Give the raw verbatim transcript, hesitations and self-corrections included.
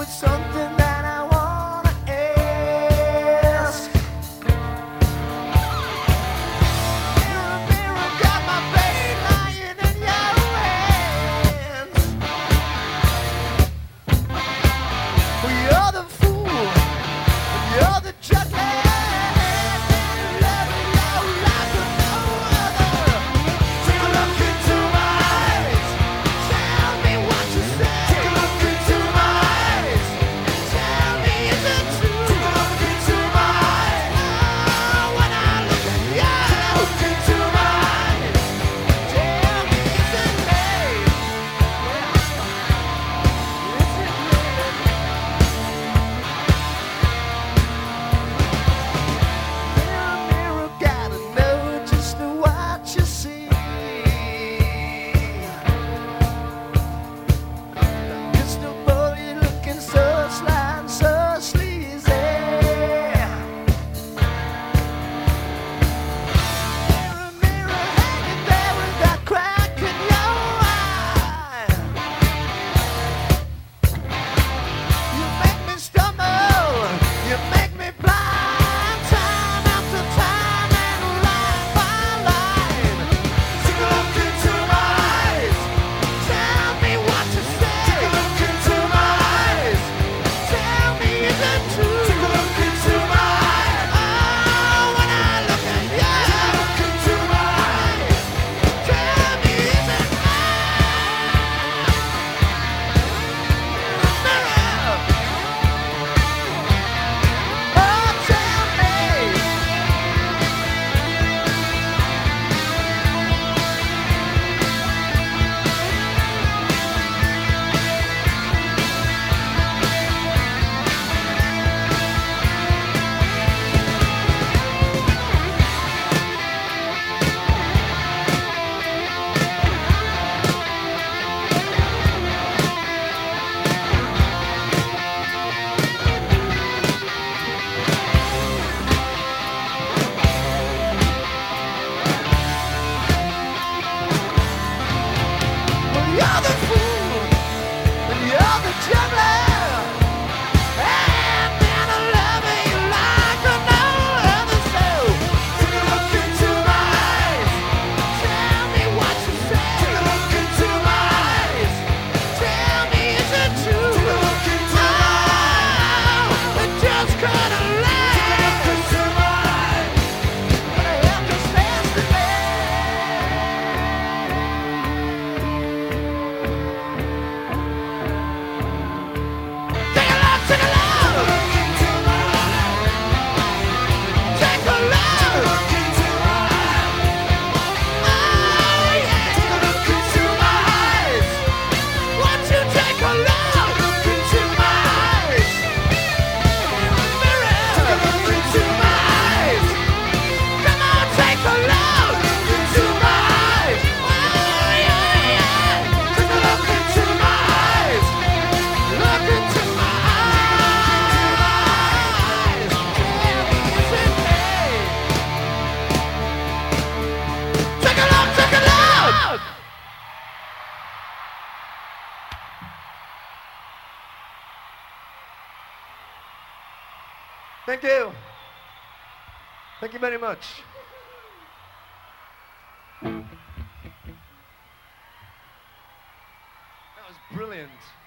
something that I wanna ask. The mirror got my face lying in your hands. Well, you're the fool, you're the juggler. You're the fool, and you're the juggler, and man, I love you like no other soul. Take a look into my eyes, tell me what you say. Take a look into my eyes, tell me is it true? Take a look into my eyes, oh, it just couldn't last. Take a look into my eyes, but I have to stand today. Thank you. Thank you very much. That was brilliant.